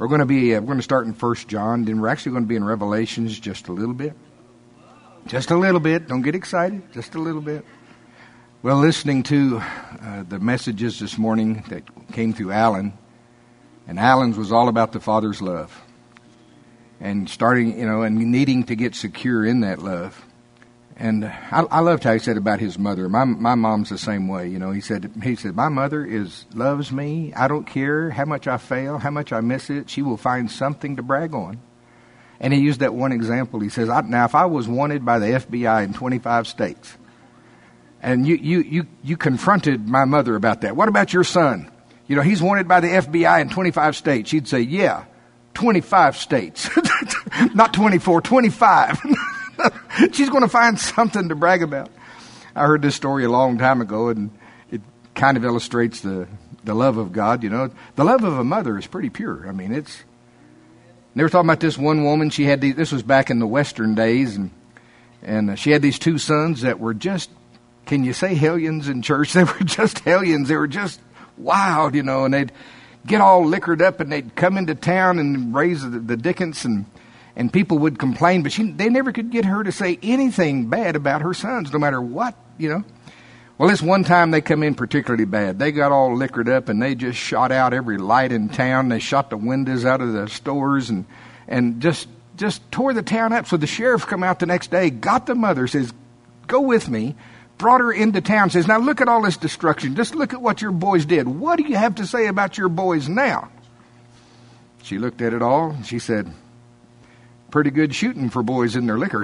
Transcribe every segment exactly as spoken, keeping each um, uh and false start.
We're going to be, uh, we're going to start in First John, then we're actually going to be in Revelations just a little bit. Just a little bit. Don't get excited. Just a little bit. Well, listening to uh, the messages this morning that came through Alan, and Alan's was all about the Father's love. And starting, you know, and needing to get secure in that love. And I, I loved how he said about his mother. My my mom's the same way. You know, he said he said my mother is loves me. I don't care how much I fail, how much I miss it. She will find something to brag on. And he used that one example. He says, I, now if I was wanted by the F B I in twenty-five states, and you you you you confronted my mother about that. What about your son? You know, he's wanted by the F B I in twenty-five states. She'd say, yeah, twenty-five states, not twenty-four, twenty-five. She's going to find something to brag about. I heard this story a long time ago, and it kind of illustrates the, the love of God. You know, the love of a mother is pretty pure. I mean, it's. They were talking about this one woman. She had these, this was back in the Western days, and and she had these two sons that were just, can you say hellions in church? They were just hellions. They were just wild, you know, and they'd get all liquored up, and they'd come into town and raise the, the dickens, and. And people would complain, but she, they never could get her to say anything bad about her sons, no matter what, you know. Well, this one time they come in particularly bad. They got all liquored up, and they just shot out every light in town. They shot the windows out of the stores and and just just tore the town up. So the sheriff come out the next day, got the mother, says, go with me, brought her into town, says, now look at all this destruction. Just look at what your boys did. What do you have to say about your boys now? She looked at it all, and she said, pretty good shooting for boys in their liquor.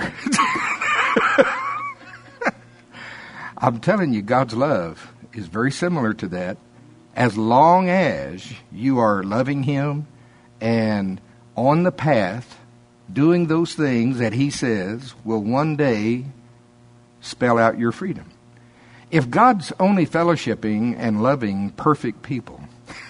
I'm telling you, God's love is very similar to that. As long as you are loving Him and on the path, doing those things that He says will one day spell out your freedom. If God's only fellowshipping and loving perfect people,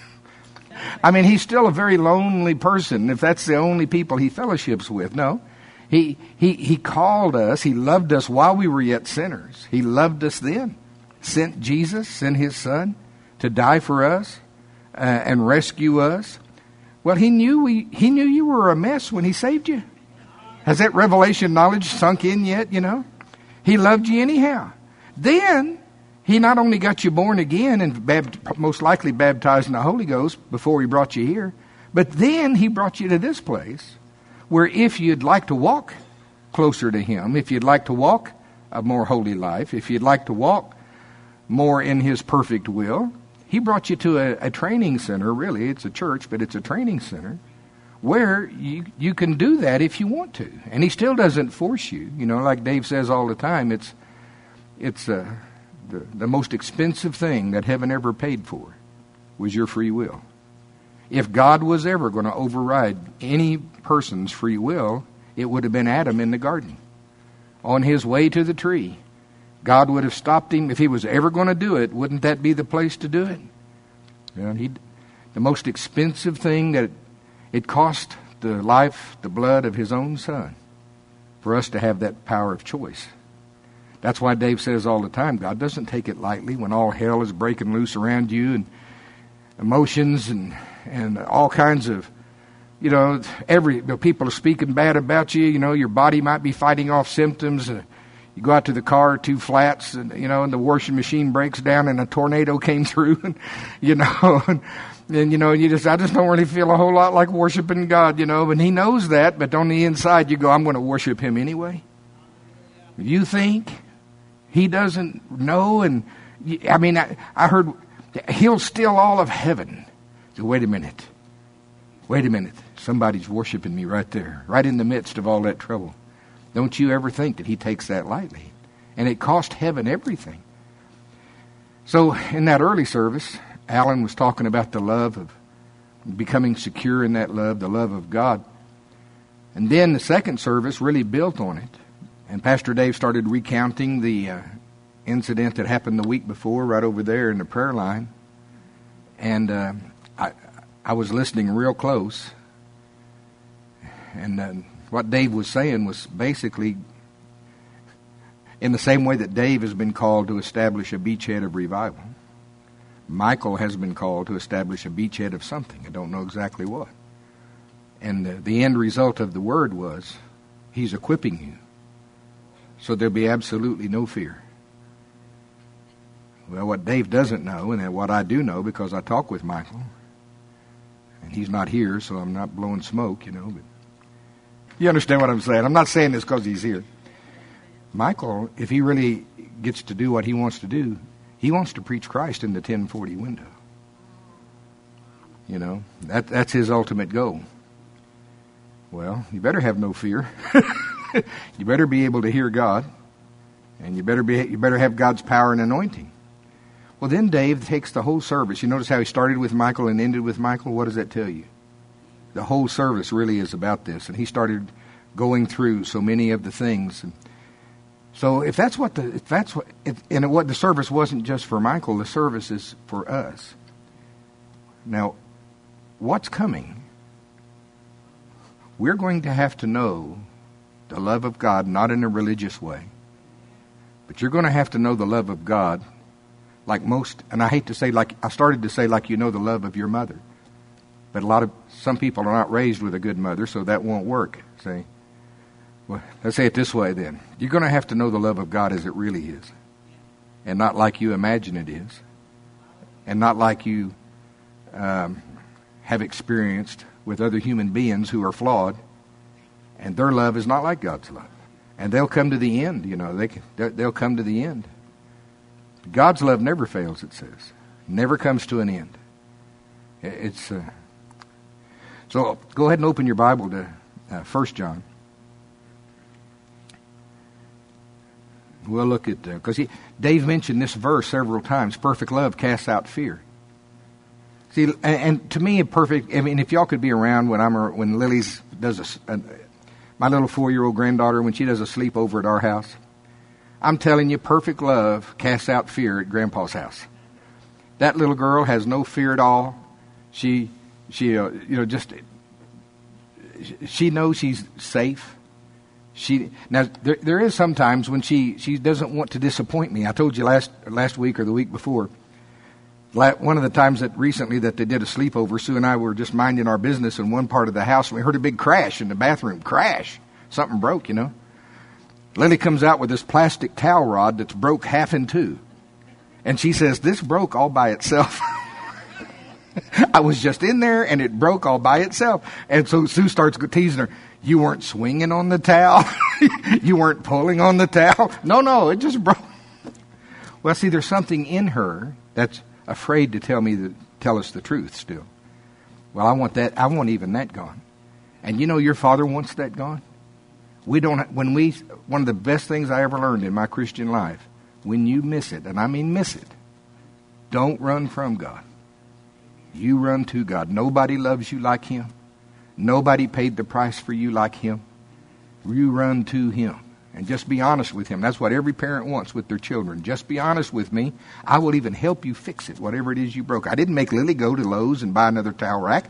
I mean, he's still a very lonely person if that's the only people he fellowships with. No, he he he called us. He loved us while we were yet sinners. He loved us then. Sent Jesus, sent His Son to die for us uh, and rescue us. Well, he knew we he knew you were a mess when He saved you. Has that revelation knowledge sunk in yet? You know, He loved you anyhow. Then He not only got you born again and bapt- most likely baptized in the Holy Ghost before He brought you here, but then He brought you to this place where if you'd like to walk closer to Him, if you'd like to walk a more holy life, if you'd like to walk more in His perfect will, He brought you to a, a training center. Really, it's a church, but it's a training center where you, you can do that if you want to. And He still doesn't force you. You know, like Dave says all the time, it's it's a... Uh, The, the most expensive thing that heaven ever paid for was your free will. If God was ever going to override any person's free will, it would have been Adam in the garden. On his way to the tree, God would have stopped him. If he was ever going to do it, wouldn't that be the place to do it? You know, he, the most expensive thing that it, it cost the life, the blood of His own Son for us to have that power of choice. That's why Dave says all the time, God doesn't take it lightly when all hell is breaking loose around you and emotions and and all kinds of, you know, every you know, people are speaking bad about you. You know, your body might be fighting off symptoms. Uh, you go out to the car, two flats, and you know, and the washing machine breaks down, and a tornado came through, and you know, and, and you know, you just I just don't really feel a whole lot like worshiping God, you know. And He knows that, but on the inside, you go, I'm going to worship Him anyway. You think He doesn't know? And I mean, I, I heard He'll steal all of heaven. So wait a minute. Wait a minute. Somebody's worshiping me right there, right in the midst of all that trouble. Don't you ever think that He takes that lightly. And it cost heaven everything. So in that early service, Alan was talking about the love of becoming secure in that love, the love of God. And then the second service really built on it. And Pastor Dave started recounting the uh, incident that happened the week before right over there in the prayer line. And uh, I, I was listening real close. And uh, what Dave was saying was basically in the same way that Dave has been called to establish a beachhead of revival. Michael has been called to establish a beachhead of something. I don't know exactly what. And the, the end result of the word was, he's equipping you. So there'll be absolutely no fear. Well, what Dave doesn't know, and what I do know because I talk with Michael, and he's not here, so I'm not blowing smoke, you know, but you understand what I'm saying. I'm not saying this because he's here. Michael, if he really gets to do what he wants to do, he wants to preach Christ in the ten forty window. You know, that that's his ultimate goal. Well, you better have no fear. You better be able to hear God, and you better be you better have God's power and anointing. Well, then Dave takes the whole service. You notice how he started with Michael and ended with Michael? What does that tell you? The whole service really is about this. And he started going through so many of the things. And so if that's what the, if that's what, if, and what the service wasn't just for Michael, the service is for us. Now, what's coming? We're going to have to know the love of God, not in a religious way, but you're going to have to know the love of God like most, and I hate to say like, I started to say like you know the love of your mother. But a lot of, some people are not raised with a good mother, so that won't work, see. Well, let's say it this way then. You're going to have to know the love of God as it really is. And not like you imagine it is. And not like you um, have experienced with other human beings who are flawed. And their love is not like God's love. And they'll come to the end, you know. They can, they'll come to the end. God's love never fails, it says. Never comes to an end. It's uh, so go ahead and open your Bible to uh, First John. We'll look at because uh, Dave mentioned this verse several times. Perfect love casts out fear. See, and, and to me, a perfect. I mean, if y'all could be around when I'm when Lily's does a, a my little four-year-old granddaughter when she does a sleepover at our house. I'm telling you, perfect love casts out fear at Grandpa's house. That little girl has no fear at all. She, she, uh, you know, just she knows she's safe. She now there, there is sometimes when she, she doesn't want to disappoint me. I told you last last week or the week before. One of the times that recently that they did a sleepover, Sue and I were just minding our business in one part of the house, and we heard a big crash in the bathroom. Crash! Something broke, you know. Lily comes out with this plastic towel rod that's broke half in two. And she says, this broke all by itself. I was just in there and it broke all by itself. And so Sue starts teasing her. You weren't swinging on the towel. You weren't pulling on the towel. No, no, it just broke. Well, see, there's something in her that's afraid to tell me the, tell us the truth still. Well, I want that. I want even that gone. And you know, your Father wants that gone. We don't, when we, one of the best things I ever learned in my Christian life, when you miss it, and I mean miss it, don't run from God. You run to God. Nobody loves you like Him. Nobody paid the price for you like Him. You run to Him. And just be honest with Him. That's what every parent wants with their children. Just be honest with me. I will even help you fix it, whatever it is you broke. I didn't make Lily go to Lowe's and buy another towel rack.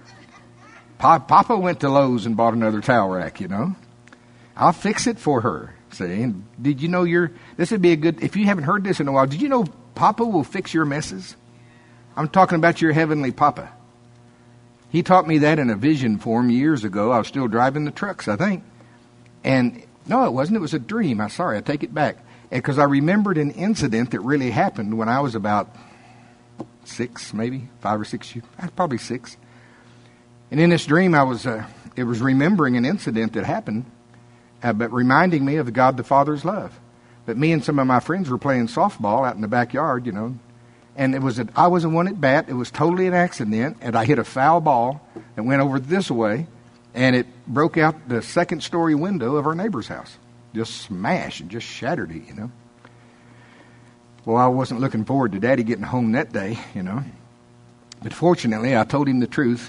Pa- Papa went to Lowe's and bought another towel rack, you know. I'll fix it for her. See, and did you know your, this would be a good, if you haven't heard this in a while, did you know Papa will fix your messes? I'm talking about your heavenly Papa. He taught me that in a vision form years ago. I was still driving the trucks, I think. And no, it wasn't. It was a dream. I'm sorry. I take it back. Because I remembered an incident that really happened when I was about six, maybe five or six years, probably six. And in this dream, I was, uh, it was remembering an incident that happened. Uh, but reminding me of the God the Father's love. But me and some of my friends were playing softball out in the backyard, you know. And it was a, I wasn't one at bat. It was totally an accident. And I hit a foul ball that went over this way. And it broke out the second story window of our neighbor's house. Just smashed and just shattered it, you know. Well, I wasn't looking forward to Daddy getting home that day, you know. But fortunately, I told him the truth.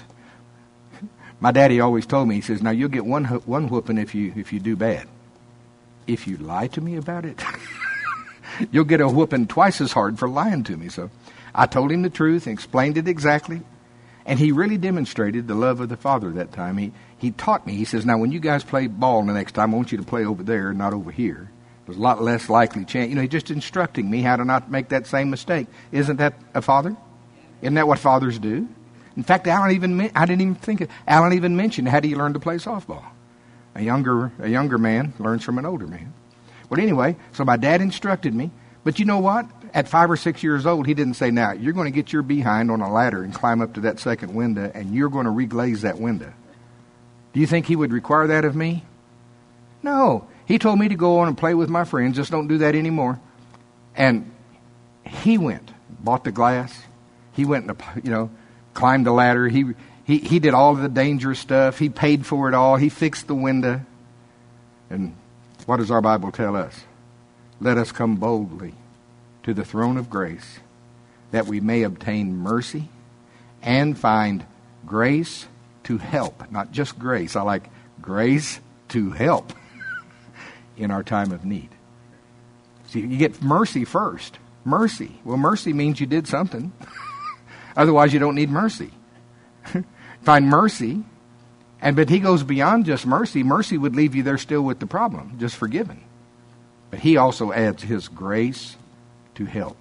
My daddy always told me, he says, now you'll get one one whooping if you if you do bad. If you lie to me about it, you'll get a whooping twice as hard for lying to me. So I told him the truth and explained it exactly. And he really demonstrated the love of the Father that time. He he taught me. He says, now when you guys play ball the next time, I want you to play over there, not over here. There's a lot less likely chance. You know, he's just instructing me how to not make that same mistake. Isn't that a father? Isn't that what fathers do? In fact, Alan even I didn't even think of, Alan even mentioned how do you learn to play softball. A younger a younger man learns from an older man. But anyway, so my dad instructed me. But you know what? At five or six years old, he didn't say, now, you're going to get your behind on a ladder and climb up to that second window, and you're going to reglaze that window. Do you think he would require that of me? No. He told me to go on and play with my friends. Just don't do that anymore. And he went, bought the glass. He went and, you know, climbed the ladder. He, he, he did all of the dangerous stuff. He paid for it all. He fixed the window. And what does our Bible tell us? Let us come boldly to the throne of grace, that we may obtain mercy and find grace to help. Not just grace. I like grace to help in our time of need. See, you get mercy first. Mercy. Well, mercy means you did something. Otherwise, you don't need mercy. Find mercy. And but he goes beyond just mercy. Mercy would leave you there still with the problem, just forgiven. But he also adds his grace to help.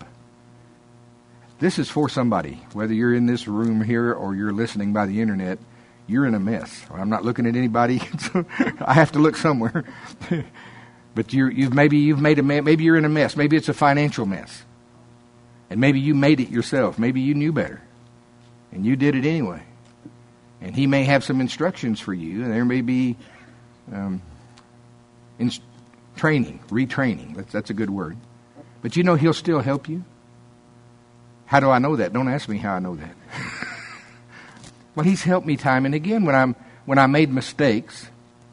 This is for somebody. Whether you're in this room here or you're listening by the internet, you're in a mess. I'm not looking at anybody. I have to look somewhere. But you're, you've maybe you've made a maybe you're in a mess. Maybe it's a financial mess, and maybe you made it yourself. Maybe you knew better, and you did it anyway. And he may have some instructions for you, and there may be um, inst- training, retraining. That's, that's a good word. But you know he'll still help you. How do I know that? Don't ask me how I know that. Well, he's helped me time and again when I'm when I made mistakes.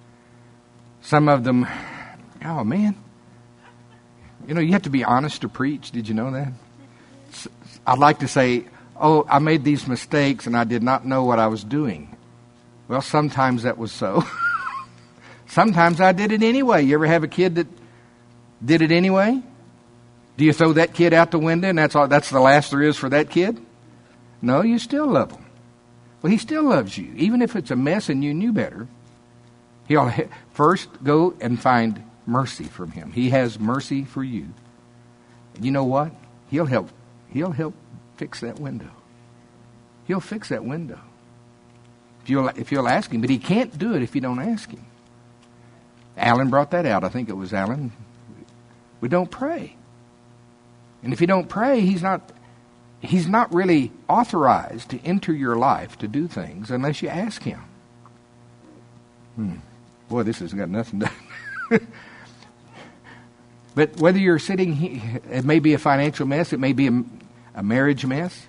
Some of them, oh man, you know you have to be honest to preach. Did you know that? I'd like to say, oh, I made these mistakes and I did not know what I was doing. Well, sometimes that was so. Sometimes I did it anyway. You ever have a kid that did it anyway? Do you throw that kid out the window and that's all? That's the last there is for that kid? No, you still love him. Well, he still loves you. Even if it's a mess and you knew better, he'll first go and find mercy from him. He has mercy for you. And you know what? He'll help. He'll help fix that window. He'll fix that window. If you'll, if you'll ask him. But he can't do it if you don't ask him. Alan brought that out. I think it was Alan. We don't pray. And if you don't pray, he's not he's not really authorized to enter your life to do things unless you ask him. Hmm. Boy, this has got nothing to... But whether you're sitting here, it may be a financial mess, it may be a, a marriage mess.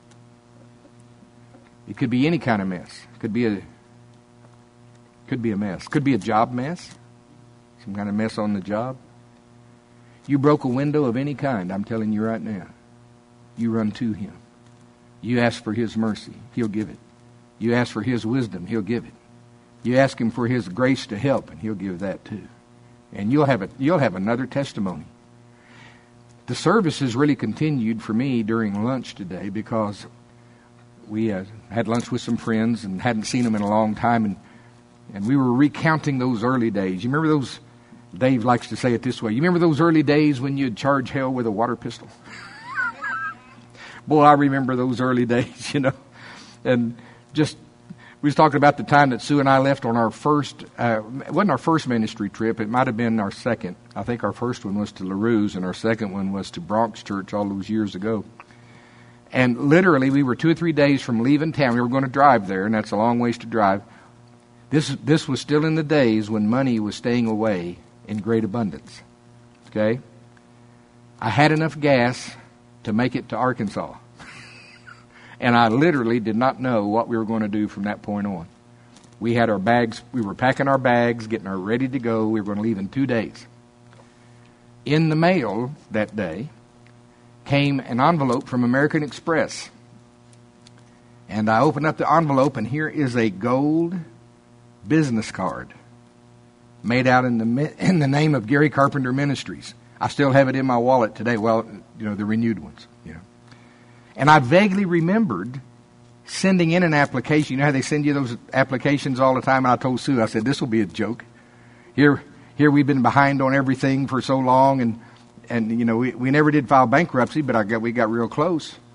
It could be any kind of mess. It could be a could be a mess. Could be a job mess. Some kind of mess on the job. You broke a window of any kind, I'm telling you right now. You run to him. You ask for his mercy, he'll give it. You ask for his wisdom, he'll give it. You ask him for his grace to help, and he'll give that too. And you'll have a, you'll have another testimony. The service has really continued for me during lunch today because we uh, had lunch with some friends and hadn't seen them in a long time, and and we were recounting those early days. You remember those? Dave likes to say it this way. You remember those early days when you'd charge hell with a water pistol? Boy, I remember those early days, you know. And just, we was talking about the time that Sue and I left on our first, uh, it wasn't our first ministry trip. It might have been our second. I think our first one was to LaRue's and our second one was to Bronx Church all those years ago. And literally, we were two or three days from leaving town. We were going to drive there, and that's a long ways to drive. This this was still in the days when money was staying away in great abundance. Okay? I had enough gas to make it to Arkansas. And I literally did not know what we were going to do from that point on. We had our bags, we were packing our bags, getting our ready to go. We were going to leave in two days. In the mail that day came an envelope from American Express. And I opened up the envelope, and here is a gold business card made out in the in the name of Gary Carpenter Ministries. I still have it in my wallet today. Well, you know, the renewed ones. You know. And I vaguely remembered sending in an application. You know how they send you those applications all the time? And I told Sue, I said, this will be a joke. Here, here we've been behind on everything for so long, and and you know we, we never did file bankruptcy, but I got we got real close.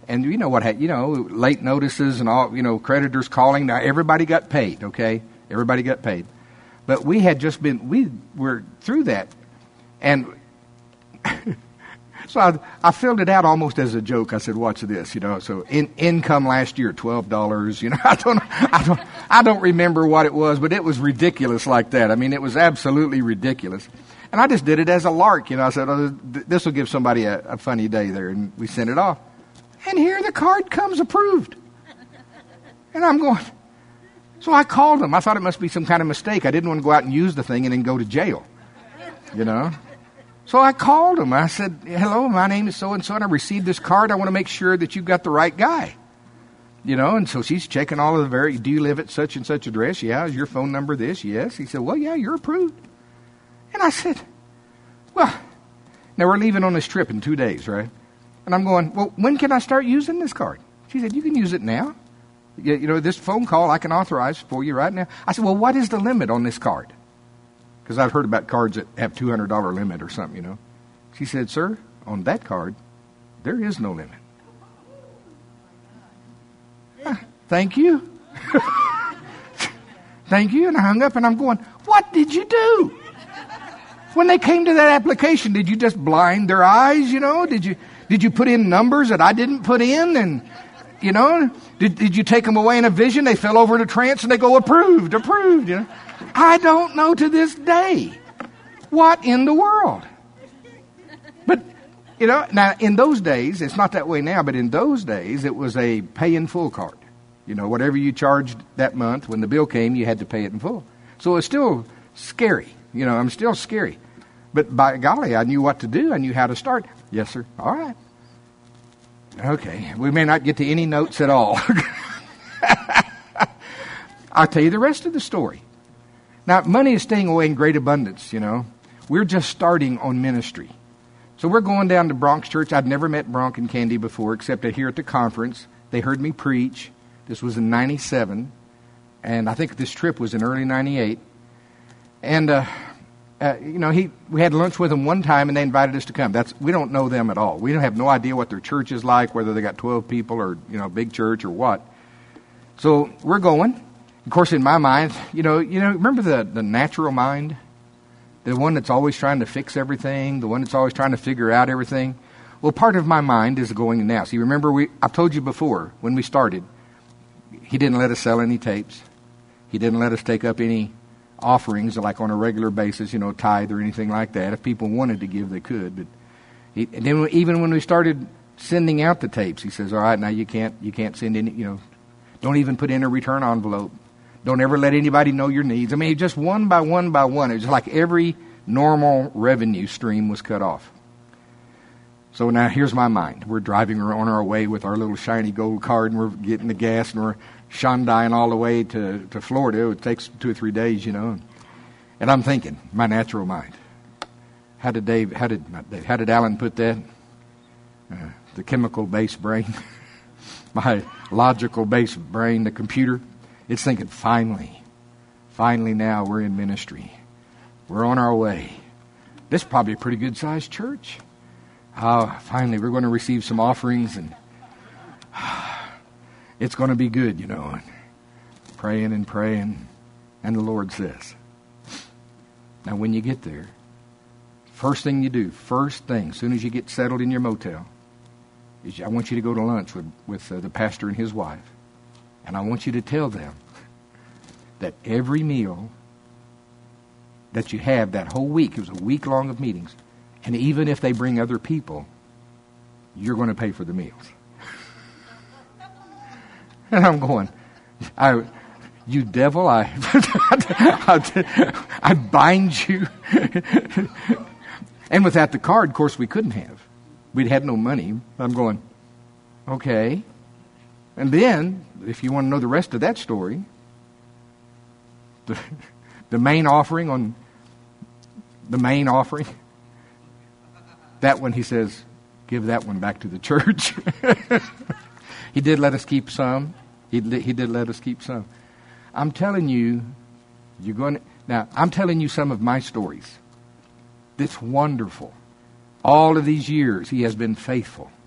And you know what, had, you know, late notices and all, you know, creditors calling. Now, everybody got paid, okay? Everybody got paid. But we had just been, we were through that. And so I, I filled it out almost as a joke. I said, watch this, you know. So in, income last year, twelve dollars, you know. I don't, I don't, I don't remember what it was, but it was ridiculous like that. I mean, it was absolutely ridiculous. And I just did it as a lark, you know. I said, oh, th- this will give somebody a, a funny day there. And we sent it off. And here the card comes approved. And I'm going, so I called them. I thought it must be some kind of mistake. I didn't want to go out and use the thing and then go to jail, you know. So I called them. I said, hello, my name is so-and-so, and I received this card. I want to make sure that you've got the right guy, you know. And so she's checking all of the very, do you live at such and such address? Yeah. Is your phone number this? Yes. He said, well, yeah, you're approved. And I said, well, now we're leaving on this trip in two days, right? And I'm going, well, when can I start using this card? She said, you can use it now. You, you know, this phone call I can authorize for you right now. I said, well, what is the limit on this card? Because I've heard about cards that have two hundred dollars limit or something, you know. She said, sir, on that card, there is no limit. Ah, thank you. Thank you. And I hung up and I'm going, what did you do? When they came to that application, did you just blind their eyes, you know? Did you... Did you put in numbers that I didn't put in? And, you know, did, did you take them away in a vision? They fell over in a trance and they go, approved, approved. You know? I don't know to this day. What in the world? But, you know, now in those days, it's not that way now, but in those days, it was a pay in full card. You know, whatever you charged that month, when the bill came, you had to pay it in full. So it's still scary. You know, I'm still scary. But by golly, I knew what to do. I knew how to start. Yes, sir. All right. Okay. We may not get to any notes at all. I'll tell you the rest of the story. Now, money is staying away in great abundance, you know. We're just starting on ministry. So we're going down to Bronx Church. I'd never met Bronk and Candy before, except here at the conference. They heard me preach. This was in ninety-seven. And I think this trip was in early ninety-eight. And... uh Uh, you know, he we had lunch with them one time, and they invited us to come. That's we don't know them at all. We don't have no idea what their church is like, whether they got twelve people or, you know, big church or what. So we're going. Of course, in my mind, you know, you know, remember the, the natural mind? The one that's always trying to fix everything, the one that's always trying to figure out everything. Well, part of my mind is going now. See, remember, we I've told you before, when we started, he didn't let us sell any tapes. He didn't let us take up any offerings like on a regular basis, you know, tithe or anything like that. If people wanted to give, they could. But he, and then even when we started sending out the tapes, he says, all right, now you can't you can't send any, you know, don't even put in a return envelope. Don't ever let anybody know your needs. I mean, just one by one by one. It was like every normal revenue stream was cut off. So now here's my mind. We're driving on our way with our little shiny gold card, and we're getting the gas, and we're Shondying all the way to, to Florida. It takes two or three days, you know. And I'm thinking, my natural mind. How did Dave, how did, not Dave, how did Alan put that? Uh, the chemical-based brain. My logical-based brain, the computer. It's thinking, finally, finally now we're in ministry. We're on our way. This is probably a pretty good-sized church. Uh, finally, we're going to receive some offerings, and it's going to be good, you know. And praying and praying, and the Lord says, now when you get there, first thing you do, first thing, as soon as you get settled in your motel, is I want you to go to lunch with, with uh, the pastor and his wife. And I want you to tell them that every meal that you have that whole week, it was a week long of meetings, and even if they bring other people, you're going to pay for the meals. And I'm going, I, you devil, I, I, I bind you. And without the card, of course, we couldn't have. We'd had no money. I'm going, okay. And then, if you want to know the rest of that story, the, the main offering on the main offering, that one, he says, give that one back to the church. He did let us keep some. He, he did let us keep some. I'm telling you, you're going to, now, I'm telling you some of my stories. It's wonderful. All of these years, he has been faithful.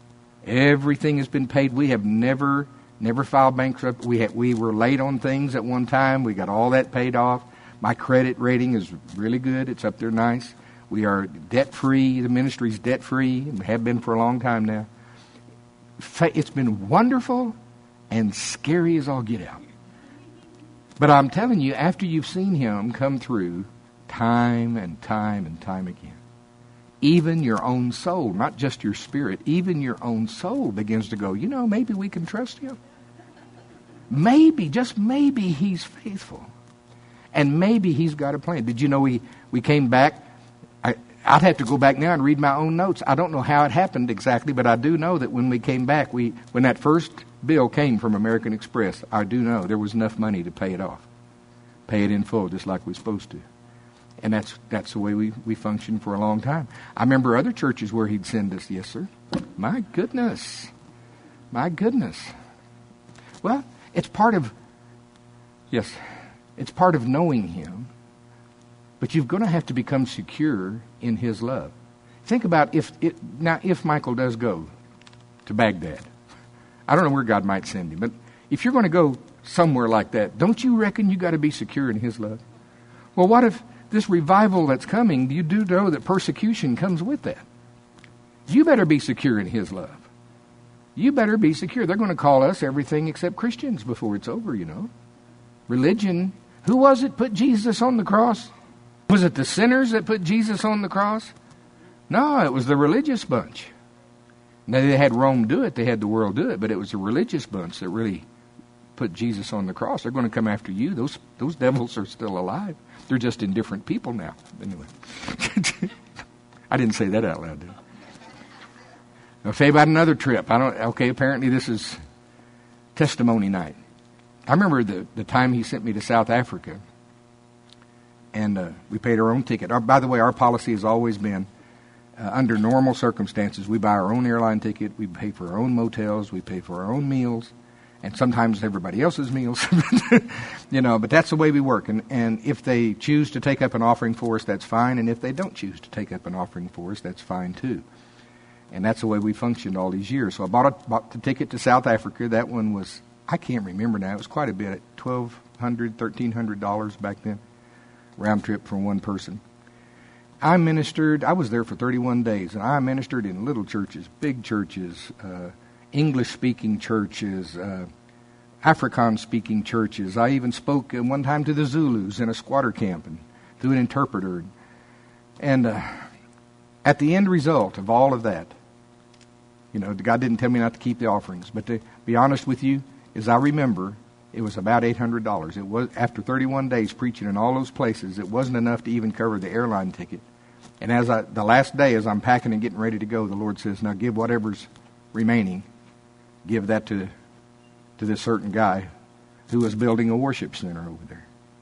Everything has been paid. We have never, never filed bankruptcy. We had, we were late on things at one time. We got all that paid off. My credit rating is really good. It's up there nice. We are debt-free. The ministry's debt-free and have been for a long time now. It's been wonderful and scary as all get out. But I'm telling you, after you've seen him come through time and time and time again, even your own soul, not just your spirit, even your own soul begins to go, you know, maybe we can trust him. Maybe, just maybe he's faithful. And maybe he's got a plan. Did you know we, we came back? I, I'd have to go back now and read my own notes. I don't know how it happened exactly, but I do know that when we came back, we when that first bill came from American Express, I do know there was enough money to pay it off. Pay it in full, just like we're supposed to. And that's that's the way we, we functioned for a long time. I remember other churches where he'd send us, yes, sir. My goodness. My goodness. Well, it's part of, yes, it's part of knowing him. But you're going to have to become secure in his love. Think about if, it, now if Michael does go to Baghdad. I don't know where God might send him, but if you're going to go somewhere like that, don't you reckon you got to be secure in his love? Well, what if this revival that's coming, you do know that persecution comes with that. You better be secure in his love. You better be secure. They're going to call us everything except Christians before it's over, you know. Religion. Who was it put Jesus on the cross? Was it the sinners that put Jesus on the cross? No, it was the religious bunch. Now, they had Rome do it. They had the world do it. But it was the religious bunch that really put Jesus on the cross. They're going to come after you. Those those devils are still alive. They're just in different people now. Anyway. I didn't say that out loud, did I? I'll say about another trip. I don't. Okay, apparently this is testimony night. I remember the, the time he sent me to South Africa. And uh, we paid our own ticket. Our, by the way, our policy has always been, uh, under normal circumstances, we buy our own airline ticket, we pay for our own motels, we pay for our own meals, and sometimes everybody else's meals. You know, but that's the way we work. And, and if they choose to take up an offering for us, that's fine. And if they don't choose to take up an offering for us, that's fine too. And that's the way we functioned all these years. So I bought, a, bought the ticket to South Africa. That one was, I can't remember now, it was quite a bit, twelve hundred dollars, thirteen hundred dollars back then. Round trip for one person. I ministered, I was there for thirty-one days, and I ministered in little churches, big churches, uh, English-speaking churches, uh, Afrikaans-speaking churches. I even spoke uh, one time to the Zulus in a squatter camp and through an interpreter. And uh, at the end result of all of that, you know, God didn't tell me not to keep the offerings, but to be honest with you, as I remember, it was about eight hundred dollars. It was after thirty-one days preaching in all those places. It wasn't enough to even cover the airline ticket. And as I, the last day, as I'm packing and getting ready to go, the Lord says, "Now give whatever's remaining, give that to to this certain guy who was building a worship center over there."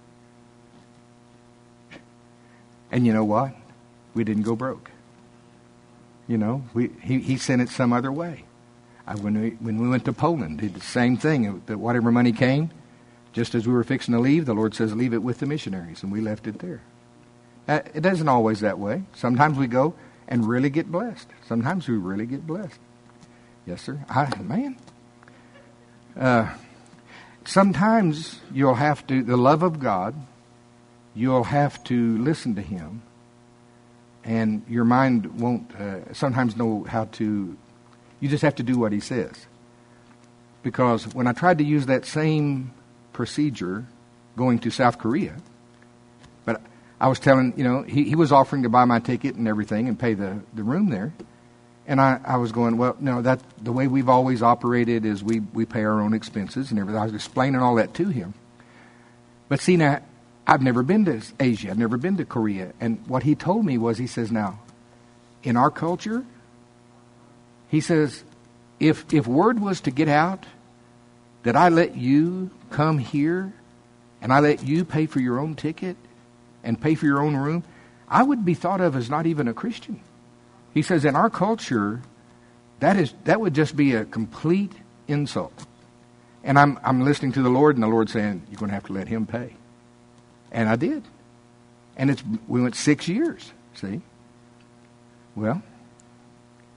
And you know what? We didn't go broke. You know, we he, he sent it some other way. I, when we when we went to Poland, did the same thing. That whatever money came, just as we were fixing to leave, the Lord says, "Leave it with the missionaries," and we left it there. Uh, it isn't always that way. Sometimes we go and really get blessed. Sometimes we really get blessed. Yes, sir. I, man. Uh, sometimes you'll have to, the love of God, you'll have to listen to Him, and your mind won't uh, sometimes know how to. You just have to do what He says. Because when I tried to use that same procedure going to South Korea, but I was telling, you know, he, he was offering to buy my ticket and everything and pay the, the room there. And I, I was going, well, no, that the way we've always operated is we, we pay our own expenses and everything. I was explaining all that to him. But see, now, I've never been to Asia. I've never been to Korea. And what he told me was, he says, now, in our culture, he says, if if word was to get out that I let you come here and I let you pay for your own ticket and pay for your own room, I would be thought of as not even a Christian. He says, in our culture, that is that would just be a complete insult. And I'm I'm listening to the Lord, and the Lord saying, you're going to have to let Him pay. And I did. And it's we went six years, see? Well,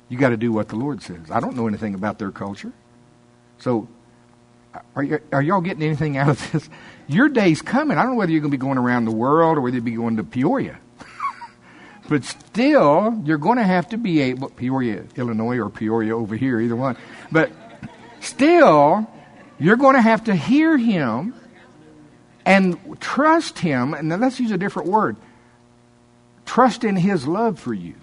You got to do what the Lord says. I don't know anything about their culture. So are, y- are y'all getting anything out of this? Your day's coming. I don't know whether you're going to be going around the world or whether you'll be going to Peoria. But still, you're going to have to be able, Peoria, Illinois, or Peoria over here, either one. But still, you're going to have to hear him and trust him. And then let's use a different word. Trust in his love for you.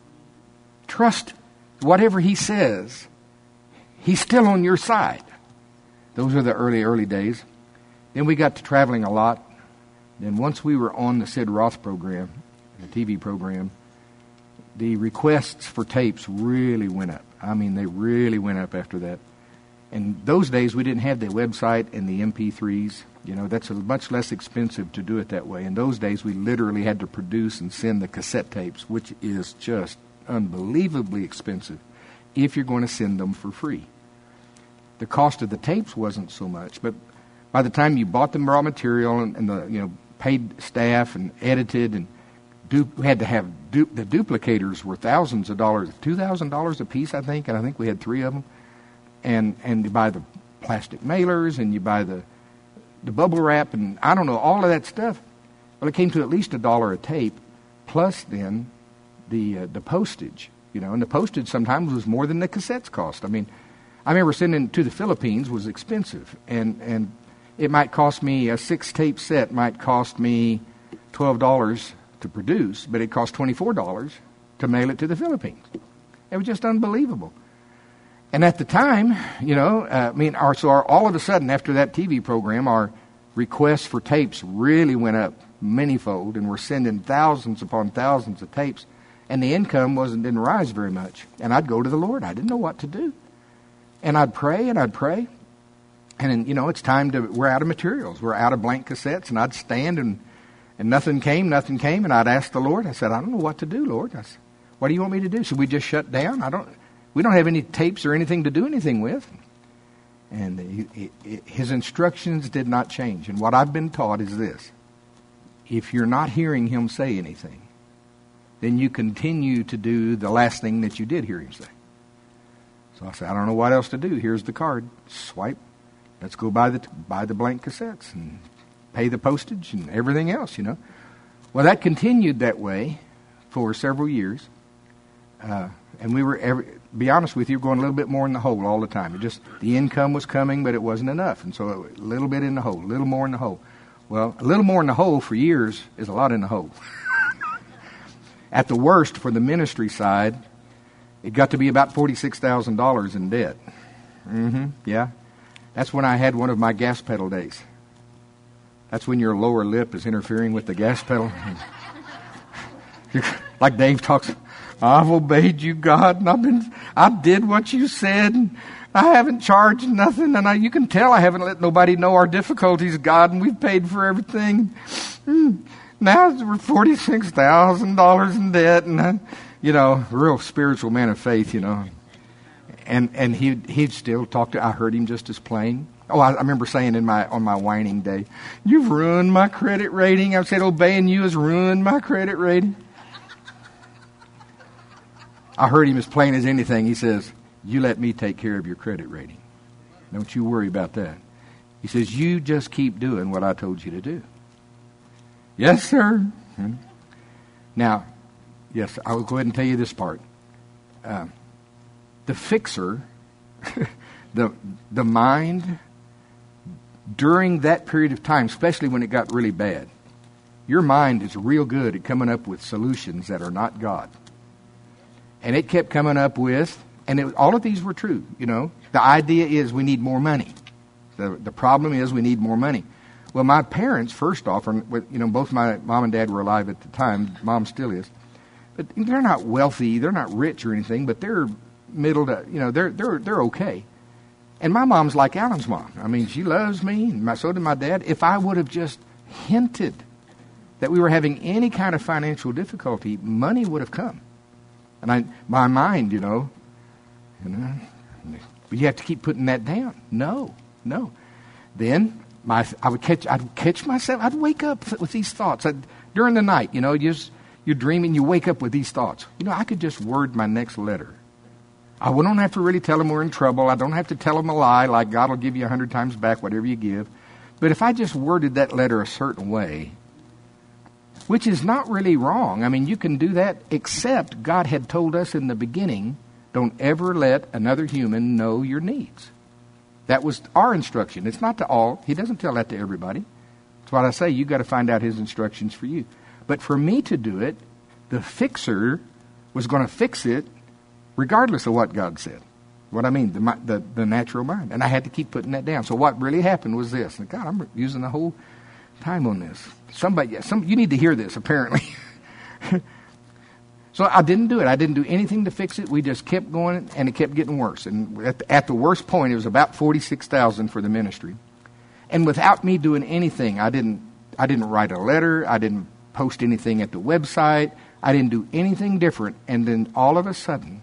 Trust whatever he says. He's still on your side. Those are the early, early days. Then we got to traveling a lot. Then once we were on the Sid Roth program, the T V program, the requests for tapes really went up. I mean, they really went up after that. And those days, we didn't have the website and the M P threes. You know, that's a much less expensive to do it that way. In those days, we literally had to produce and send the cassette tapes, which is just unbelievably expensive if you're going to send them for free. The cost of the tapes wasn't so much, but by the time you bought the raw material and, and the, you know, paid staff and edited and du- we had to have du- the duplicators were thousands of dollars, two thousand dollars a piece, I think, and I think we had three of them. And and you buy the plastic mailers and you buy the the bubble wrap and I don't know, all of that stuff. Well, it came to at least a dollar a tape, plus then the uh, the postage, you know, and the postage sometimes was more than the cassettes cost. I mean, I remember sending to the Philippines was expensive, and and it might cost me a six tape set might cost me twelve dollars to produce, but it cost twenty four dollars to mail it to the Philippines. It was just unbelievable. And at the time, you know, uh, I mean, our, so our, all of a sudden after that T V program, our requests for tapes really went up manyfold, and we're sending thousands upon thousands of tapes, and the income wasn't didn't rise very much. And I'd go to the Lord. I didn't know what to do, and I'd pray and I'd pray, and then, you know, it's time to. We're out of materials. We're out of blank cassettes, and I'd stand and and nothing came, nothing came, and I'd ask the Lord. I said, I don't know what to do, Lord. I said, what do you want me to do? Should we just shut down? I don't. We don't have any tapes or anything to do anything with. And he, he, his instructions did not change. And what I've been taught is this. If you're not hearing him say anything, then you continue to do the last thing that you did hear him say. So I said, I don't know what else to do. Here's the card. Swipe. Let's go buy the buy the blank cassettes and pay the postage and everything else, you know. Well, that continued that way for several years. Uh, and we were, every, be honest with you, going a little bit more in the hole all the time. It just, the income was coming, but it wasn't enough. And so a little bit in the hole, a little more in the hole. Well, a little more in the hole for years is a lot in the hole. At the worst, for the ministry side, it got to be about forty-six thousand dollars in debt. Mm-hmm, yeah. That's when I had one of my gas pedal days. That's when your lower lip is interfering with the gas pedal. Like Dave talks, I've obeyed you, God, and I've been, I did what you said, and I haven't charged nothing, and I, you can tell I haven't let nobody know our difficulties, God, and we've paid for everything. Mm. Now we're forty-six thousand dollars in debt, and, I, you know, real spiritual man of faith, you know. And and he he'd still talk to, I heard him just as plain. Oh, I, I remember saying in my on my whining day, you've ruined my credit rating. I said, obeying you has ruined my credit rating. I heard him as plain as anything. He says, you let me take care of your credit rating. Don't you worry about that. He says, you just keep doing what I told you to do. Yes, sir. Hmm. Now, yes, I will go ahead and tell you this part. Uh, the fixer, the the mind, during that period of time, especially when it got really bad, your mind is real good at coming up with solutions that are not God. And it kept coming up with, and it, all of these were true, you know. The idea is we need more money. The the problem is we need more money. Well, my parents, first off, are, you know, both my mom and dad were alive at the time. Mom still is. But they're not wealthy. They're not rich or anything, but they're middle to, you know, they're they're they're okay. And my mom's like Alan's mom. I mean, she loves me, and my, so did my dad. If I would have just hinted that we were having any kind of financial difficulty, money would have come. And I, my mind, you know, you know, but you have to keep putting that down. No, no. Then my, I would catch, I'd catch myself. I'd wake up with these thoughts I'd, during the night. You know, you just, you're dreaming. You wake up with these thoughts. You know, I could just word my next letter I don't have to really tell them we're in trouble. I don't have to tell them a lie like God will give you a hundred times back whatever you give. But if I just worded that letter a certain way, which is not really wrong. I mean, you can do that, except God had told us in the beginning, don't ever let another human know your needs. That was our instruction. It's not to all. He doesn't tell that to everybody. That's what I say. You've got to find out his instructions for you. But for me to do it, the fixer was going to fix it regardless of what God said. What I mean, the, the the natural mind. And I had to keep putting that down. So what really happened was this. And God, I'm using the whole time on this. Somebody, some you need to hear this, apparently. So I didn't do it. I didn't do anything to fix it. We just kept going, and it kept getting worse. And at the, at the worst point, it was about forty-six thousand dollars for the ministry. And without me doing anything, I didn't I didn't write a letter. I didn't post anything at the website. I didn't do anything different. And then all of a sudden,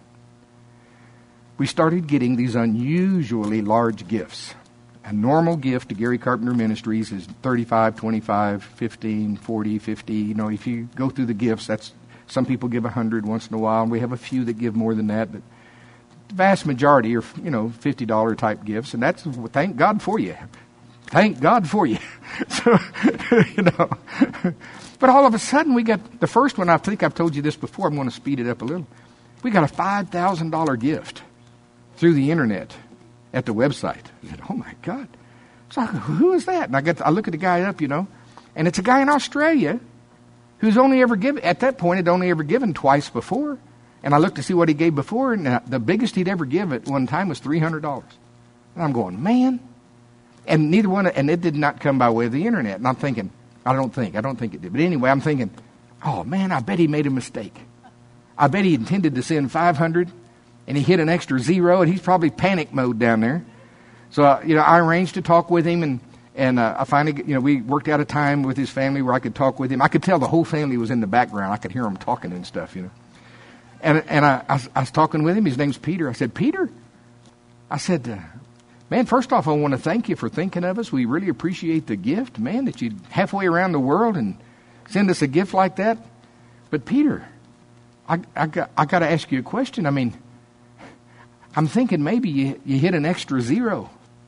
we started getting these unusually large gifts. A normal gift to Gary Carpenter Ministries is thirty-five, twenty-five, fifteen, forty, fifty. You know, if you go through the gifts, that's some people give one hundred once in a while, and we have a few that give more than that. But the vast majority are, you know, fifty dollars type gifts, and that's, thank God for you. Thank God for you. So, you know. But all of a sudden, we got the first one. I think I've told you this before. I'm going to speed it up a little. We got a five thousand dollars gift through the internet at the website. I said, oh, my God. So I go, who is that? And I get to, I look at the guy up, you know, and it's a guy in Australia who's only ever given, at that point, had only ever given twice before. And I looked to see what he gave before, and the biggest he'd ever give at one time was three hundred dollars. And I'm going, man. And neither one, and it did not come by way of the internet. And I'm thinking, I don't think, I don't think it did. But anyway, I'm thinking, oh, man, I bet he made a mistake. I bet he intended to send five hundred, and he hit an extra zero, and he's probably panic mode down there. So, uh, you know, I arranged to talk with him, and And uh, I finally, you know, we worked out a time with his family where I could talk with him. I could tell the whole family was in the background. I could hear them talking and stuff, you know. And and I, I, was, I was talking with him. His name's Peter. I said, Peter, I said, uh, man, first off, I want to thank you for thinking of us. We really appreciate the gift, man, that you'd halfway around the world and send us a gift like that. But Peter, I, I got, I got to ask you a question. I mean, I'm thinking maybe you, you hit an extra zero.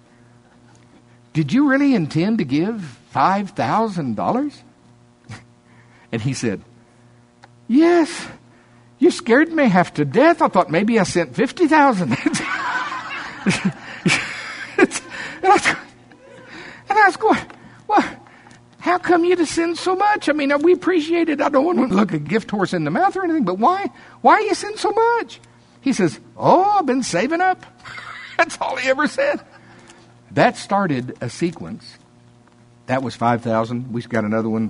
Did you really intend to give five thousand dollars? And he said, yes, you scared me half to death. I thought maybe I sent fifty thousand dollars. and, and I was going, well, how come you to send so much? I mean, we appreciate it. I don't want to look a gift horse in the mouth or anything, but why? Why you send so much? He says, oh, I've been saving up. That's all he ever said. That started a sequence. That was five thousand. We got another one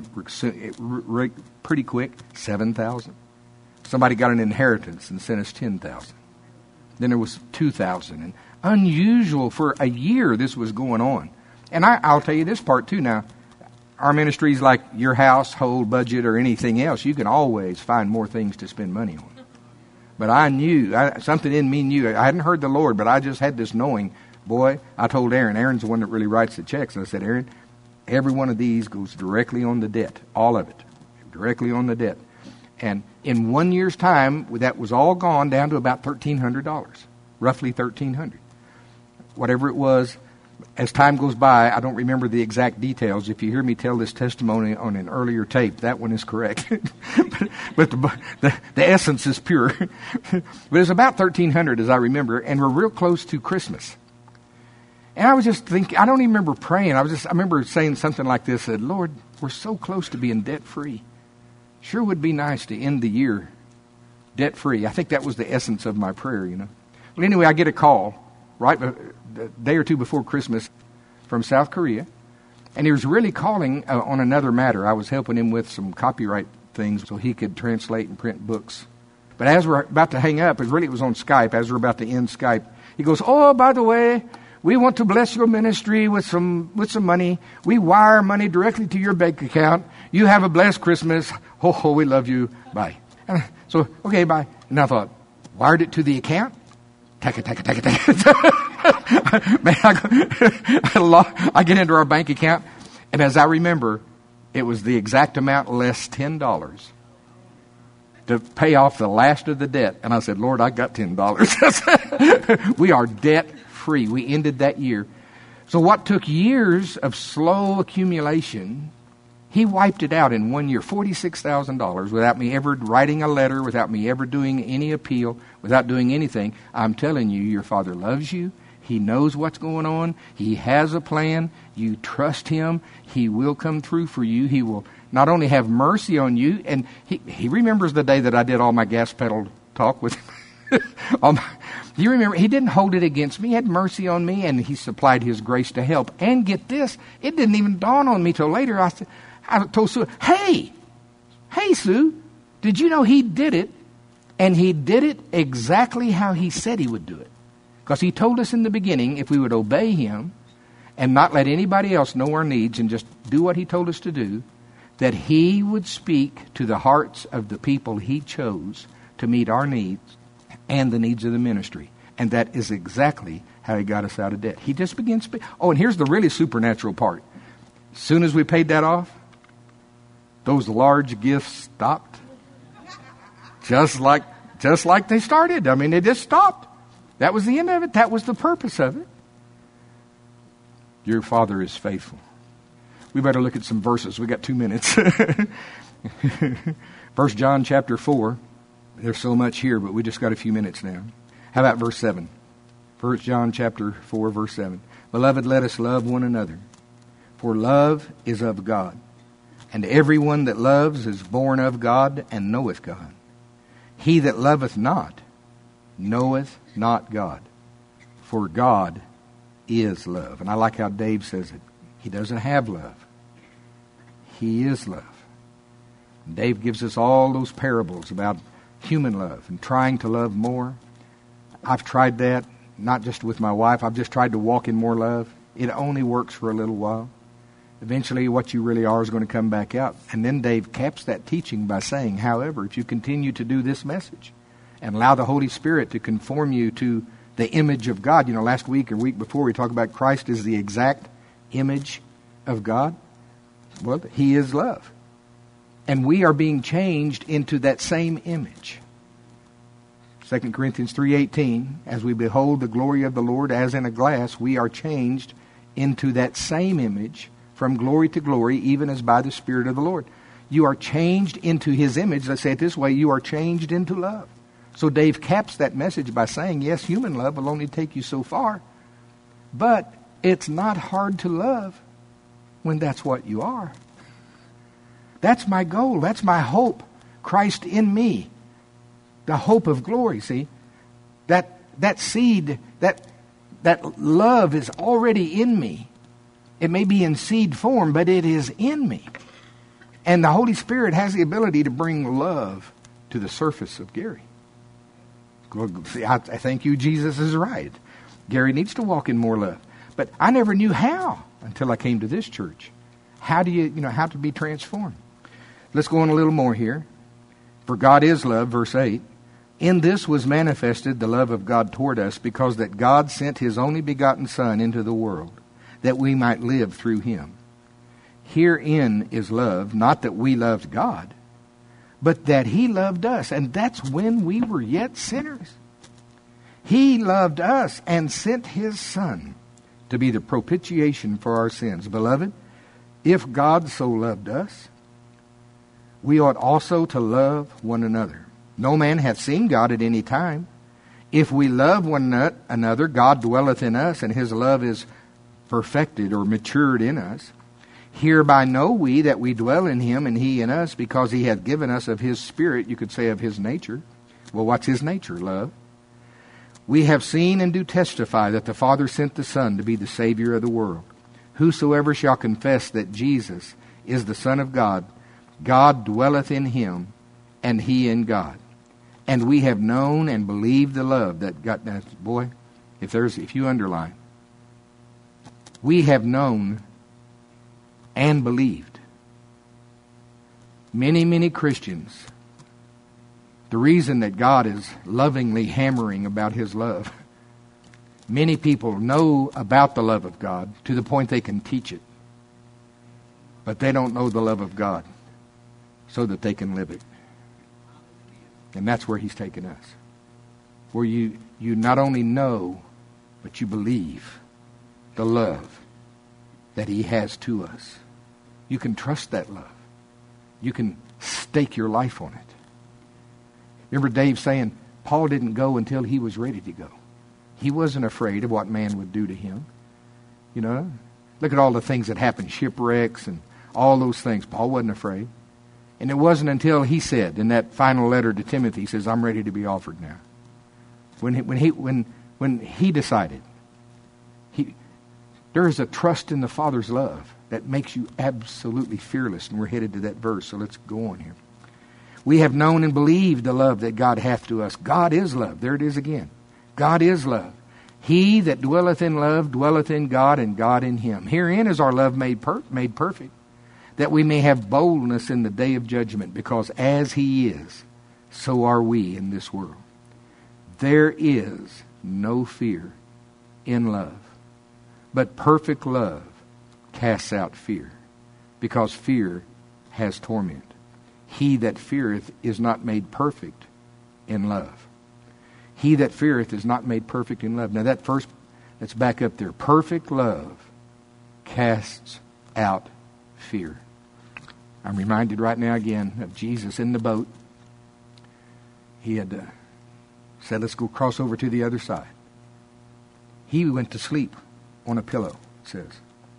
pretty quick, seven thousand. Somebody got an inheritance and sent us ten thousand. Then there was two thousand. And unusual for a year this was going on. And I, I'll tell you this part too now. Our ministries, like your household budget or anything else, you can always find more things to spend money on. But I knew, I, something in me knew. I hadn't heard the Lord, but I just had this knowing. Boy, I told Aaron, Aaron's the one that really writes the checks. And I said, Aaron, every one of these goes directly on the debt. All of it. Directly on the debt. And in one year's time, that was all gone down to about thirteen hundred dollars. Roughly thirteen hundred dollars. Whatever it was, as time goes by, I don't remember the exact details. If you hear me tell this testimony on an earlier tape, that one is correct. but but the, the, the essence is pure. But it's about thirteen hundred dollars as I remember, and we're real close to Christmas. And I was just thinking, I don't even remember praying. I was just, I remember saying something like this, said, Lord, we're so close to being debt-free. Sure would be nice to end the year debt-free. I think that was the essence of my prayer, you know. Well, anyway, I get a call right a day or two before Christmas from South Korea. And he was really calling uh, on another matter. I was helping him with some copyright things so he could translate and print books. But as we're about to hang up, it really was on Skype, as we're about to end Skype, he goes, oh, by the way, we want to bless your ministry with some with some money. We wire money directly to your bank account. You have a blessed Christmas. Ho, ho, we love you. Bye. And so, okay, bye. And I thought, wired it to the account? Take it, take it, take it, take it. Man, I, I get into our bank account, and as I remember, it was the exact amount less ten dollars. to pay off the last of the debt. And I said, Lord, I got ten dollars. We are debt free. We ended that year. So what took years of slow accumulation, he wiped it out in one year, forty-six thousand dollars, without me ever writing a letter, without me ever doing any appeal, without doing anything. I'm telling you, your Father loves you. He knows what's going on. He has a plan. You trust Him. He will come through for you. He will not only have mercy on you, and He, he remembers the day that I did all my gas pedal talk with Him. um, you remember, He didn't hold it against me. He had mercy on me, and He supplied His grace to help. And get this, it didn't even dawn on me till later. I said, I told Sue, hey, hey, Sue, did you know He did it? And He did it exactly how He said He would do it. Because He told us in the beginning, if we would obey Him and not let anybody else know our needs and just do what He told us to do, that He would speak to the hearts of the people He chose to meet our needs and the needs of the ministry. And that is exactly how He got us out of debt. He just began speaking. Oh, and here's the really supernatural part. As soon as we paid that off, those large gifts stopped. Just like, just like they started. I mean, they just stopped. That was the end of it. That was the purpose of it. Your Father is faithful. We better look at some verses. We got two minutes. First John chapter four. There's so much here, but we just got a few minutes now. How about verse seven? First John chapter four, verse seven. Beloved, let us love one another, for love is of God. And everyone that loves is born of God and knoweth God. He that loveth not knoweth not God, for God is love. And I like how Dave says it. He doesn't have love. He is love. And Dave gives us all those parables about human love and trying to love more. I've tried that, not just with my wife. I've just tried to walk in more love. It only works for a little while. Eventually what you really are is going to come back out. And then Dave caps that teaching by saying, however, if you continue to do this message and allow the Holy Spirit to conform you to the image of God. You know, last week or week before we talked about Christ is the exact image of God. Well, He is love. And we are being changed into that same image. Second Corinthians three eighteen, as we behold the glory of the Lord as in a glass, we are changed into that same image from glory to glory, even as by the Spirit of the Lord. You are changed into His image. Let's say it this way, you are changed into love. So Dave caps that message by saying, yes, human love will only take you so far, but it's not hard to love when that's what you are. That's my goal. That's my hope. Christ in me. The hope of glory, see? That that seed, that that love is already in me. It may be in seed form, but it is in me. And the Holy Spirit has the ability to bring love to the surface of Gary. See, I, I thank you, Jesus is right. Gary needs to walk in more love. But I never knew how until I came to this church. How do you, you know, how to be transformed? Let's go on a little more here. For God is love, verse eight. In this was manifested the love of God toward us, because that God sent His only begotten Son into the world, that we might live through Him. Herein is love, not that we loved God, but that He loved us. And that's when we were yet sinners. He loved us and sent His Son to be the propitiation for our sins. Beloved, if God so loved us, we ought also to love one another. No man hath seen God at any time. If we love one another, God dwelleth in us, and His love is perfected or matured in us. Hereby know we that we dwell in Him and He in us, because He hath given us of His Spirit, you could say of His nature. Well, what's His nature? Love. We have seen and do testify that the Father sent the Son to be the Savior of the world. Whosoever shall confess that Jesus is the Son of God, God dwelleth in Him, and He in God. And we have known and believed the love that God... Now, boy, if there's if you underline, we have known and believed. Many, many Christians, the reason that God is lovingly hammering about His love, many people know about the love of God to the point they can teach it. But they don't know the love of God so that they can live it. And that's where He's taken us. Where you, you not only know, but you believe the love that He has to us. You can trust that love. You can stake your life on it. Remember Dave saying, Paul didn't go until he was ready to go. He wasn't afraid of what man would do to him. You know, look at all the things that happened, shipwrecks and all those things. Paul wasn't afraid. And it wasn't until he said in that final letter to Timothy, he says, I'm ready to be offered now. When he, when he, when, when he decided, he, there is a trust in the Father's love that makes you absolutely fearless. And we're headed to that verse, so let's go on here. We have known and believed the love that God hath to us. God is love. There it is again. God is love. He that dwelleth in love dwelleth in God, and God in him. Herein is our love made per- made perfect, that we may have boldness in the day of judgment, because as He is, so are we in this world. There is no fear in love, but perfect love casts out fear, because fear has torment. He that feareth is not made perfect in love. He that feareth is not made perfect in love. Now that first, let's back up there. Perfect love casts out fear. I'm reminded right now again of Jesus in the boat. He had uh, said, let's go cross over to the other side. He went to sleep on a pillow, it says.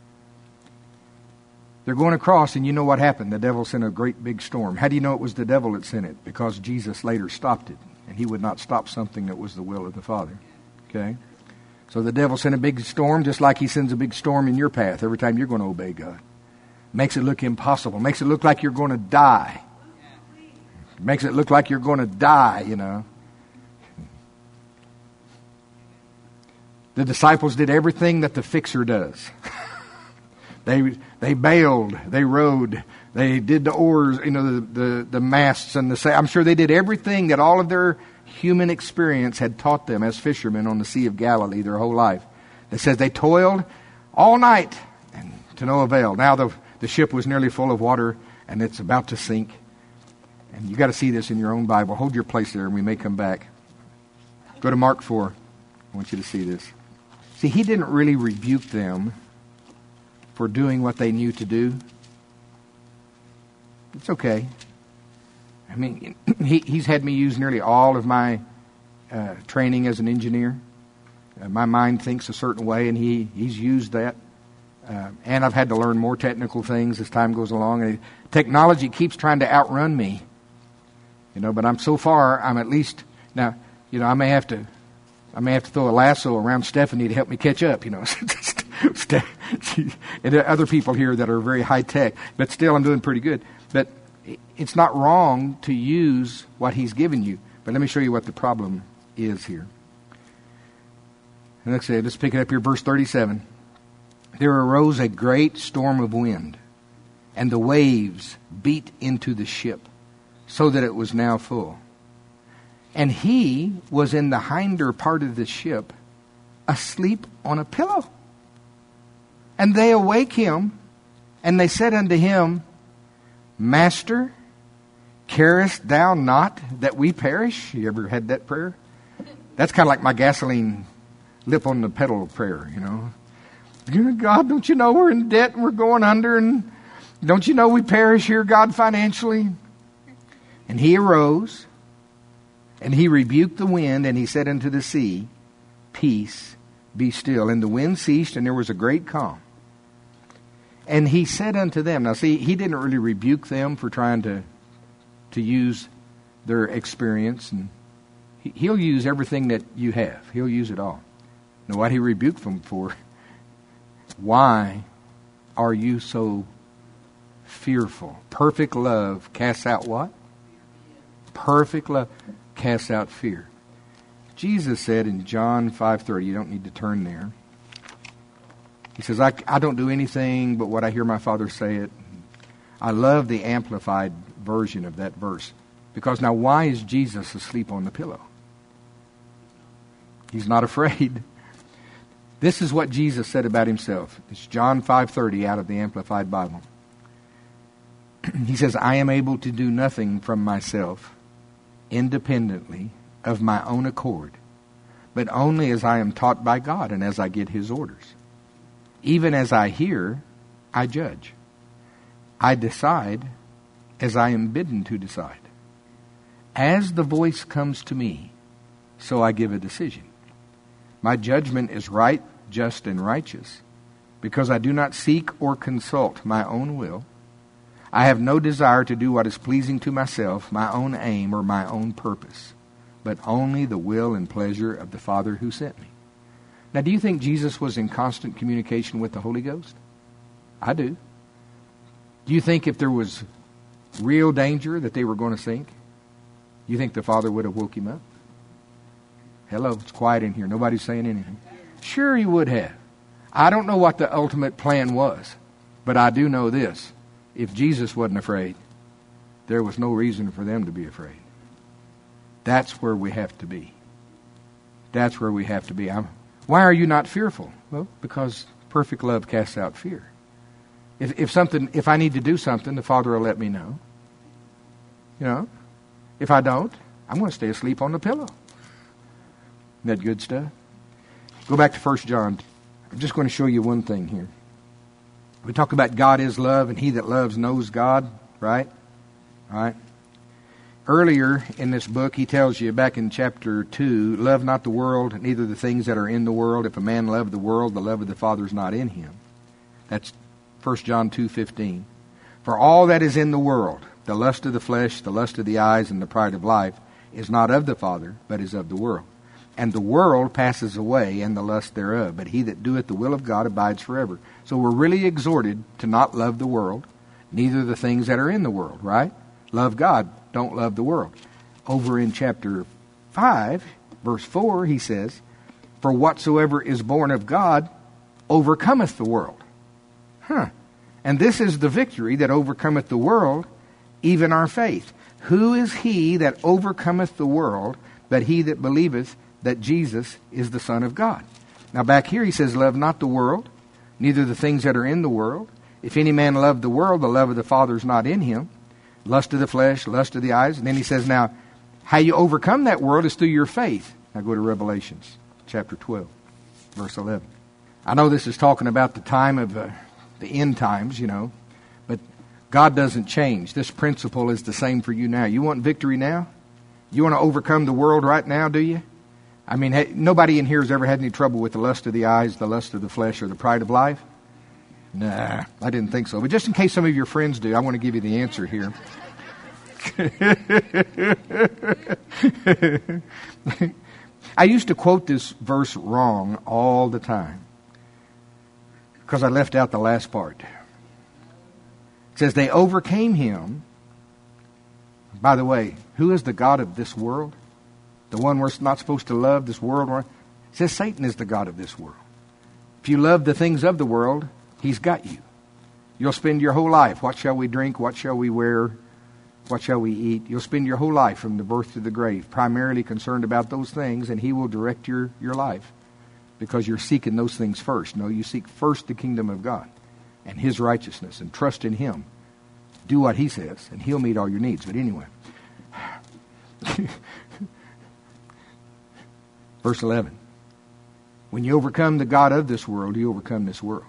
They're going across, and you know what happened. The devil sent a great big storm. How do you know it was the devil that sent it? Because Jesus later stopped it. And He would not stop something that was the will of the Father. Okay? So the devil sent a big storm, just like he sends a big storm in your path every time you're going to obey God. Makes it look impossible. Makes it look like you're going to die. Makes it look like you're going to die, you know. The disciples did everything that the fixer does. They they bailed, they rowed, they did the oars, you know, the, the, the masts and the sail. I'm sure they did everything that all of their human experience had taught them as fishermen on the Sea of Galilee their whole life. It says they toiled all night and to no avail. Now the, the ship was nearly full of water and it's about to sink. And you got to see this in your own Bible. Hold your place there and we may come back. Go to Mark four. I want you to see this. See, He didn't really rebuke them for doing what they knew to do. It's okay. I mean, he, he's had me use nearly all of my uh, training as an engineer. Uh, my mind thinks a certain way, and he, he's used that. Uh, and I've had to learn more technical things as time goes along. And technology keeps trying to outrun me. You know, but I'm so far, I'm at least, now, you know, I may have to, I may have to throw a lasso around Stephanie to help me catch up, you know. And there are other people here that are very high tech, but still I'm doing pretty good. But it's not wrong to use what He's given you. But let me show you what the problem is here. And let's say, let's pick it up here, verse thirty-seven. There arose a great storm of wind, and the waves beat into the ship, so that it was now full. And He was in the hinder part of the ship, asleep on a pillow. And they awake Him, and they said unto Him, Master, carest thou not that we perish? You ever had that prayer? That's kind of like my gasoline lip on the pedal prayer, you know. Dear God, don't you know we're in debt and we're going under, and don't you know we perish here, God, financially? And He arose, and He rebuked the wind, and He said unto the sea, Peace, be still. And the wind ceased, and there was a great calm. And He said unto them, now see, He didn't really rebuke them for trying to to use their experience. And he, He'll use everything that you have. He'll use it all. Now what He rebuked them for, why are you so fearful? Perfect love casts out what? Perfect love casts out fear. Jesus said in John five thirty, you don't need to turn there. He says, I, I don't do anything but what I hear my Father say it. I love the amplified version of that verse. Because now why is Jesus asleep on the pillow? He's not afraid. This is what Jesus said about Himself. It's John five thirty out of the Amplified Bible. He says, I am able to do nothing from myself. independently of my own accord, but only as I am taught by God and as I get His orders. Even as I hear, I judge. I decide as I am bidden to decide. As the voice comes to me, so I give a decision. My judgment is right, just, and righteous, because I do not seek or consult my own will. I have no desire to do what is pleasing to myself, my own aim, or my own purpose, but only the will and pleasure of the Father who sent me. Now, do you think Jesus was in constant communication with the Holy Ghost? I do. Do you think if there was real danger that they were going to sink, you think the Father would have woke him up? Hello, it's quiet in here. Nobody's saying anything. Sure, He would have. I don't know what the ultimate plan was, but I do know this. If Jesus wasn't afraid, there was no reason for them to be afraid. That's where we have to be. That's where we have to be. I'm, why are you not fearful? Well, because perfect love casts out fear. If, if something, if I need to do something, the Father will let me know. You know, if I don't, I'm going to stay asleep on the pillow. Isn't that good stuff? Go back to First John. I'm just going to show you one thing here. We talk about God is love, and he that loves knows God, right? All right. Earlier in this book, he tells you back in chapter two, love not the world, neither the things that are in the world. If a man love the world, the love of the Father is not in him. That's First John two fifteen. For all that is in the world, the lust of the flesh, the lust of the eyes, and the pride of life, is not of the Father, but is of the world. And the world passes away, and the lust thereof. But he that doeth the will of God abides forever. So we're really exhorted to not love the world, neither the things that are in the world, right? Love God, don't love the world. Over in chapter five, verse four, he says, for whatsoever is born of God overcometh the world. Huh. And this is the victory that overcometh the world, even our faith. Who is he that overcometh the world, but he that believeth that Jesus is the Son of God? Now back here he says, love not the world, neither the things that are in the world. If any man love the world, the love of the Father is not in him. Lust of the flesh, lust of the eyes. And then he says, now, how you overcome that world is through your faith. Now go to Revelations chapter twelve, verse eleven. I know this is talking about the time of uh, the end times, you know, but God doesn't change. This principle is the same for you now. You want victory now? You want to overcome the world right now, do you? I mean, hey, nobody in here has ever had any trouble with the lust of the eyes, the lust of the flesh, or the pride of life? Nah, I didn't think so. But just in case some of your friends do, I want to give you the answer here. I used to quote this verse wrong all the time because I left out the last part. It says, they overcame him. By the way, who is the God of this world? The one we're not supposed to love, this world. It says Satan is the God of this world. If you love the things of the world, he's got you. You'll spend your whole life. What shall we drink? What shall we wear? What shall we eat? You'll spend your whole life from the birth to the grave primarily concerned about those things, and he will direct your, your life because you're seeking those things first. No, you seek first the kingdom of God and his righteousness and trust in him. Do what he says, and he'll meet all your needs. But anyway, verse eleven. When you overcome the God of this world, you overcome this world.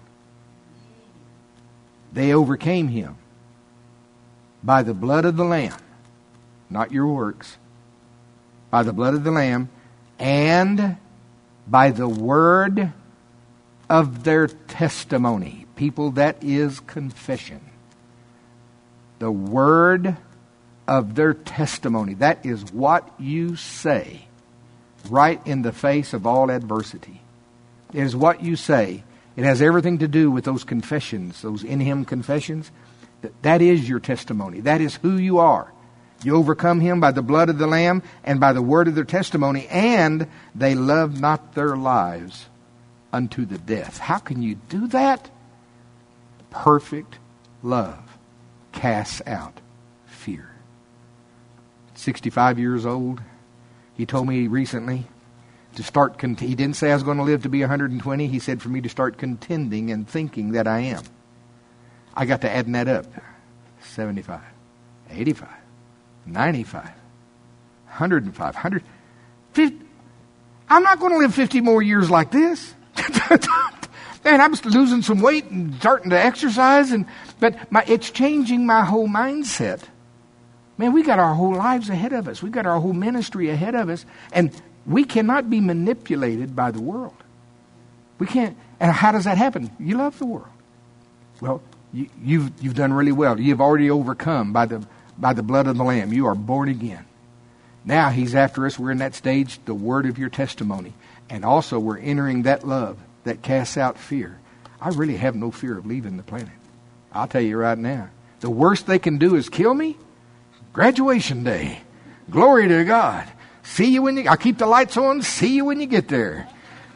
They overcame him by the blood of the Lamb, not your works, by the blood of the Lamb, and by the word of their testimony. People, that is confession. The word of their testimony. That is what you say right in the face of all adversity. It is what you say. It has everything to do with those confessions, those in him confessions. That is your testimony. That is who you are. You overcome him by the blood of the Lamb and by the word of their testimony, and they love not their lives unto the death. How can you do that? Perfect love casts out fear. sixty-five years old, he told me recently to start, cont- he didn't say I was going to live to be one hundred twenty. He said for me to start contending and thinking that I am. I got to adding that up. seventy-five, eighty-five, ninety-five, one hundred five, one hundred fifty. I'm not going to live fifty more years like this. Man, I'm losing some weight and starting to exercise, and but my, it's changing my whole mindset. Man, we got our whole lives ahead of us. We got our whole ministry ahead of us, and we cannot be manipulated by the world. We can't. And how does that happen? You love the world. Well, you, you've you've done really well. You've already overcome by the by the blood of the Lamb. You are born again. Now He's after us. We're in that stage, the word of your testimony, and also we're entering that love that casts out fear. I really have no fear of leaving the planet. I'll tell you right now. The worst they can do is kill me. Graduation day. Glory to God. See you when you... I'll keep the lights on. See you when you get there.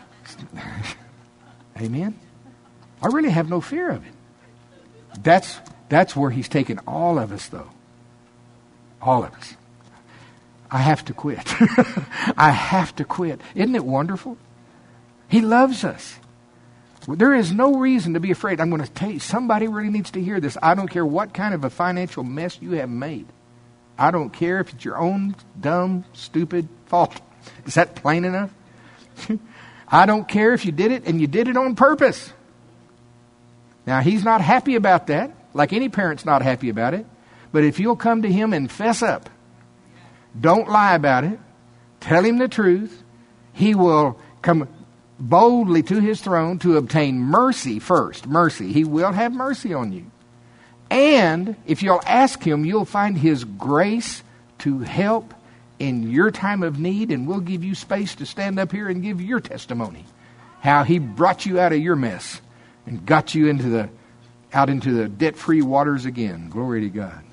Amen. I really have no fear of it. That's, that's where He's taken all of us, though. All of us. I have to quit. I have to quit. Isn't it wonderful? He loves us. There is no reason to be afraid. I'm going to tell you, somebody really needs to hear this. I don't care what kind of a financial mess you have made. I don't care if it's your own dumb, stupid fault. Is that plain enough? I don't care if you did it and you did it on purpose. Now, He's not happy about that, like any parent's not happy about it. But if you'll come to Him and fess up, don't lie about it, tell Him the truth, He will come boldly to His throne to obtain mercy first. Mercy. He will have mercy on you. And if you'll ask Him, you'll find His grace to help in your time of need, and we'll give you space to stand up here and give your testimony. How He brought you out of your mess and got you into the out into the debt-free waters again. Glory to God.